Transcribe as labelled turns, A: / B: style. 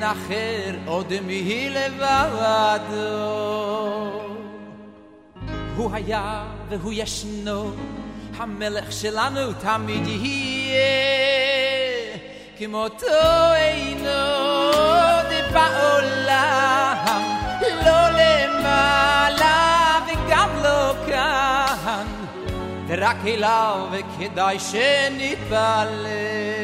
A: אין אחר עוד מי לבדו. הוא היה והוא ישנו, המלך שלנו תמיד יהיה, כמותו אינו בעולם, לא למעלה וגם לא כאן, ורק אליו וכדאי שנתפלל.